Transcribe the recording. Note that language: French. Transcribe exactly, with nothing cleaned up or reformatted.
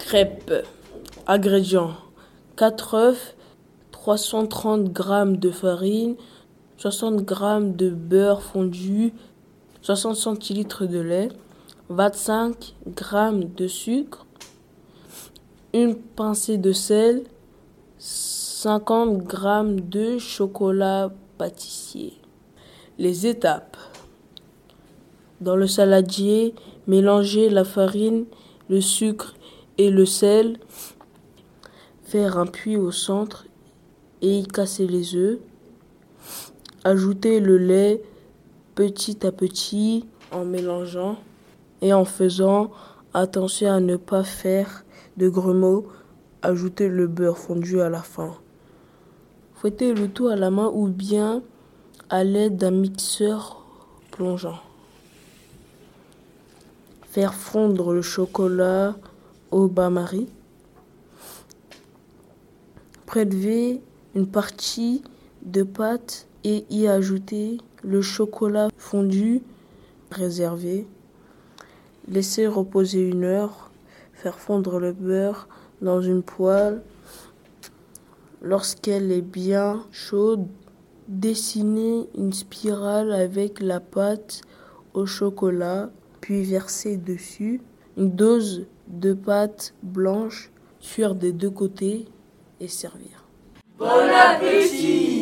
Crêpes. Ingrédients: quatre œufs, trois cent trente grammes de farine, soixante grammes de beurre fondu, soixante centilitres de lait, vingt-cinq grammes de sucre, une pincée de sel, cinquante grammes de chocolat pâtissier. Les étapes: dans le saladier, mélangez la farine, le sucre et le sel. Faire un puits au centre et y casser les œufs. Ajoutez le lait petit à petit en mélangeant et en faisant attention à ne pas faire de grumeaux. Ajoutez le beurre fondu à la fin. Fouettez le tout à la main ou bien à l'aide d'un mixeur plongeant. Faire fondre le chocolat au bain-marie. Prélever une partie de pâte et y ajouter le chocolat fondu réservé. Laisser reposer une heure. Faire fondre le beurre dans une poêle. Lorsqu'elle est bien chaude, dessinez une spirale avec la pâte au chocolat, puis verser dessus une dose de pâte blanche, cuire des deux côtés et servir. Bon appétit!